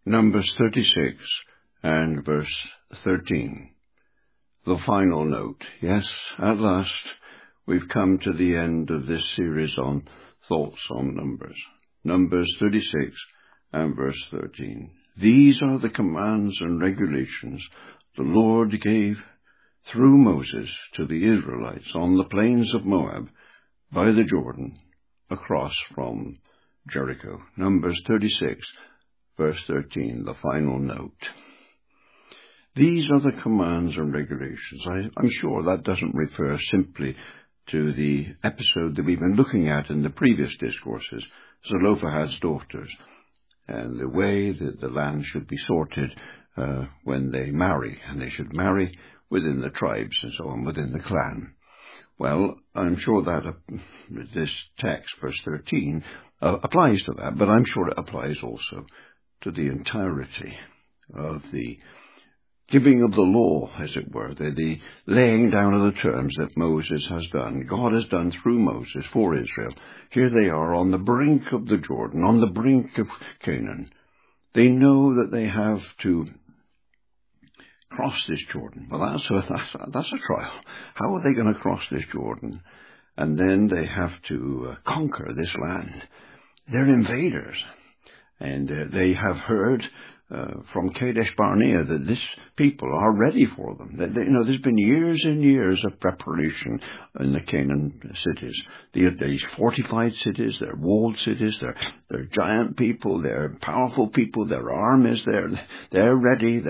Numbers 36 and verse 13. The final note. Yes, at last we've come to the end of this series on thoughts on Numbers. Numbers 36 and verse 13. These are the commands and regulations the Lord gave through Moses to the Israelites on the plains of Moab by the Jordan across from Jericho. Numbers 36 verse 13, the final note. These are the commands and regulations. I'm sure that doesn't refer simply to the episode that we've been looking at in the previous discourses, Zelophehad's daughters, and the way that the land should be sorted when they marry, and they should marry within the tribes and so on, within the clan. Well, I'm sure that this text, verse 13, applies to that, but I'm sure it applies also to the entirety of the giving of the law, as it were, the laying down of the terms that Moses has done, God has done through Moses for Israel. Here they are on the brink of the Jordan, on the brink of Canaan. They know that they have to cross this Jordan. Well, that's a trial. How are they going to cross this Jordan? And then they have to conquer this land. They're invaders. And they have heard from Kadesh Barnea that this people are ready for them. There's been years and years of preparation in the Canaan cities. These fortified cities, they're walled cities, they're giant people, they're powerful people, their armies, they're ready.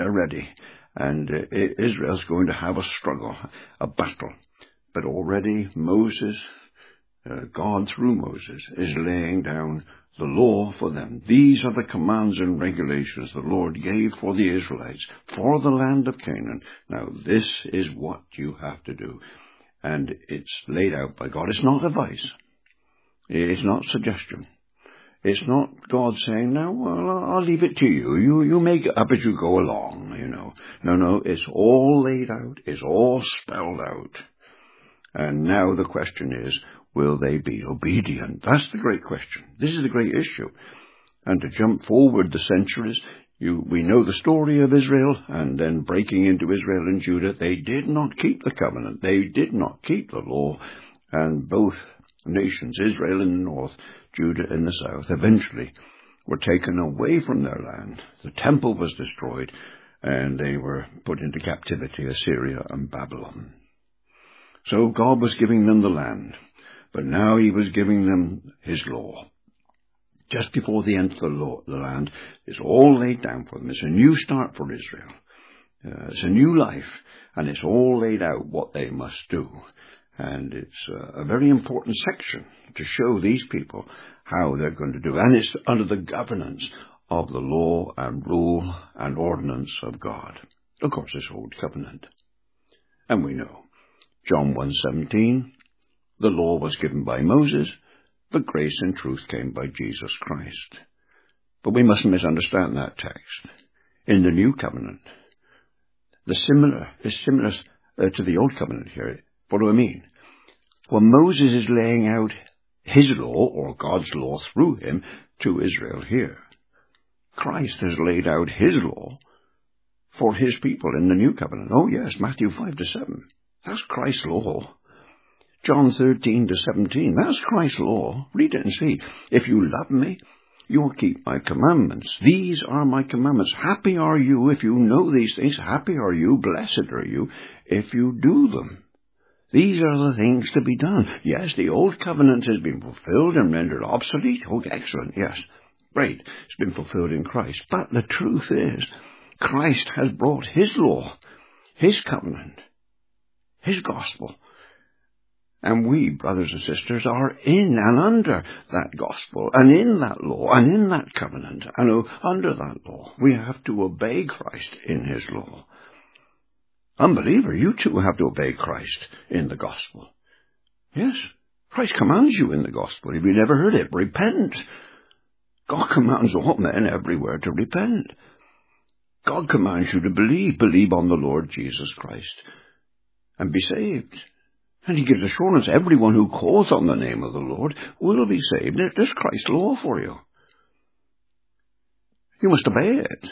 And Israel's going to have a struggle, a battle. But already Moses, God through Moses, is laying down the law for them. These are the commands and regulations the Lord gave for the Israelites, for the land of Canaan. Now, this is what you have to do. And it's laid out by God. It's not advice. It's not suggestion. It's not God saying, now, well, I'll leave it to you. You make it up as you go along, No, it's all laid out. It's all spelled out. And now the question is, will they be obedient? That's the great question. This is the great issue. And to jump forward the centuries, we know the story of Israel, and then breaking into Israel and Judah, they did not keep the covenant. They did not keep the law. And both nations, Israel in the north, Judah in the south, eventually were taken away from their land. The temple was destroyed, and they were put into captivity, Assyria and Babylon. So God was giving them the land. But now he was giving them his law. Just before they enter the land, it's all laid down for them. It's a new start for Israel. It's a new life, and it's all laid out what they must do. And it's a very important section to show these people how they're going to do. And it's under the governance of the law and rule and ordinance of God. Of course, this old covenant. And we know, John 1:17, the law was given by Moses, but grace and truth came by Jesus Christ. But we mustn't misunderstand that text. In the new covenant, is similar to the old covenant here. What do I mean? Well, Moses is laying out his law, or God's law through him, to Israel here. Christ has laid out his law for his people in the new covenant. Oh yes, Matthew 5-7. That's Christ's law. John 13-17, that's Christ's law. Read it and see. If you love me, you will keep my commandments. These are my commandments. Happy are you if you know these things. Happy are you, blessed are you, if you do them. These are the things to be done. Yes, the old covenant has been fulfilled and rendered obsolete. Oh, excellent, yes. Great. It's been fulfilled in Christ. But the truth is, Christ has brought his law, his covenant, his gospel. And we, brothers and sisters, are in and under that gospel, and in that law, and in that covenant, and under that law. We have to obey Christ in his law. Unbeliever, you too have to obey Christ in the gospel. Yes, Christ commands you in the gospel. If you never heard it, repent. God commands all men everywhere to repent. God commands you to believe on the Lord Jesus Christ, and be saved. And he gives assurance, everyone who calls on the name of the Lord will be saved. There's Christ's law for you. You must obey it.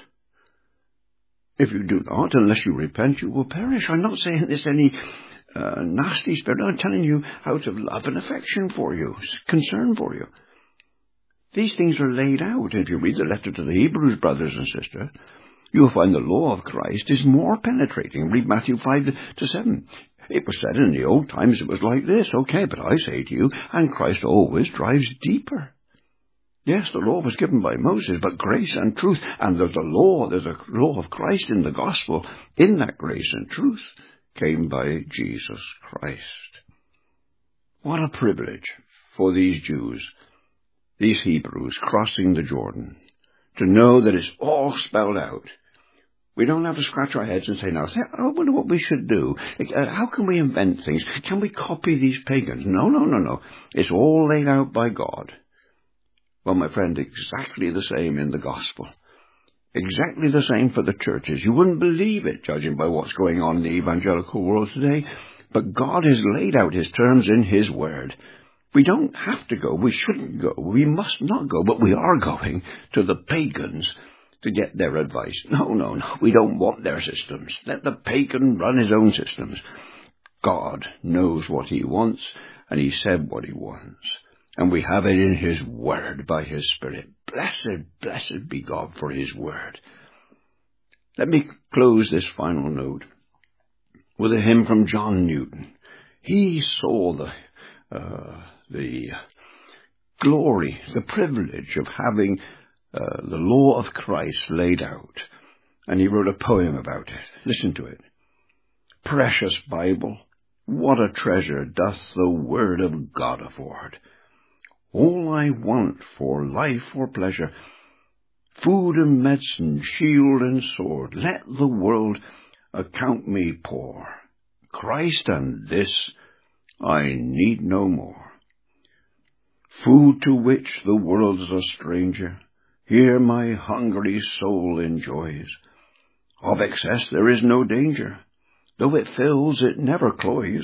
If you do not, unless you repent, you will perish. I'm not saying this any nasty spirit. I'm telling you out of love and affection for you, concern for you. These things are laid out. If you read the letter to the Hebrews, brothers and sisters, you will find the law of Christ is more penetrating. Read Matthew 5-7. It was said in the old times it was like this. Okay, but I say to you, and Christ always drives deeper. Yes, the law was given by Moses, but grace and truth, and there's a law of Christ in the gospel. In that grace and truth came by Jesus Christ. What a privilege for these Jews, these Hebrews, crossing the Jordan, to know that it's all spelled out. We don't have to scratch our heads and say, now, I wonder what we should do. How can we invent things? Can we copy these pagans? No. It's all laid out by God. Well, my friend, exactly the same in the gospel. Exactly the same for the churches. You wouldn't believe it, judging by what's going on in the evangelical world today. But God has laid out his terms in his word. We don't have to go. We shouldn't go. We must not go. But we are going to the pagans to get their advice. No. We don't want their systems. Let the pagan run his own systems. God knows what he wants, and he said what he wants. And we have it in his word by his Spirit. Blessed be God for his word. Let me close this final note with a hymn from John Newton. He saw the glory, the privilege of having the law of Christ laid out. And he wrote a poem about it. Listen to it. Precious Bible, what a treasure doth the word of God afford. All I want for life or pleasure, food and medicine, shield and sword, let the world account me poor. Christ and this I need no more. Food to which the world's a stranger, here my hungry soul enjoys. Of excess there is no danger, though it fills it never cloys.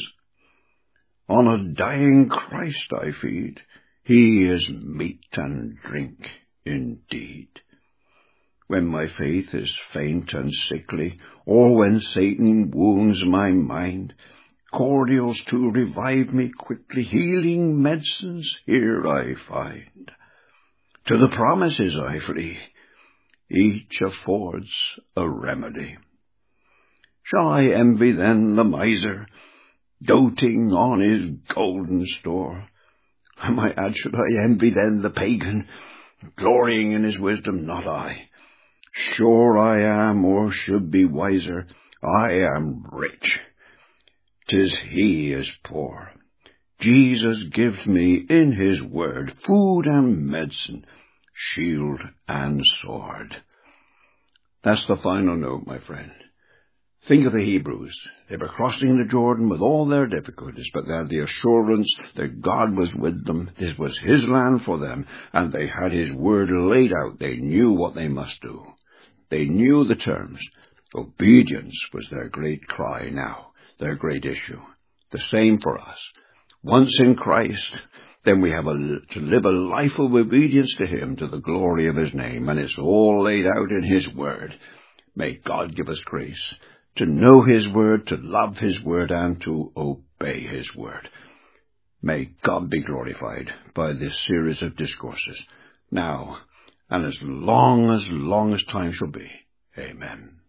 On a dying Christ I feed, he is meat and drink indeed. When my faith is faint and sickly, or when Satan wounds my mind, cordials to revive me quickly, healing medicines here I find. To the promises I flee, each affords a remedy. Shall I envy then the miser, doting on his golden store? I might add, should I envy then the pagan, glorying in his wisdom? Not I. Sure I am, or should be wiser, I am rich. 'Tis he is poor. Jesus gives me in his word food and medicine, shield and sword. That's the final note, my friend. Think of the Hebrews. They were crossing the Jordan with all their difficulties, but they had the assurance that God was with them. This was his land for them, and they had his word laid out. They knew what they must do. They knew the terms. Obedience was their great cry now, their great issue. The same for us. Once in Christ, then we have to live a life of obedience to him, to the glory of his name, and it's all laid out in his word. May God give us grace to know his word, to love his word, and to obey his word. May God be glorified by this series of discourses, now and as long as time shall be. Amen.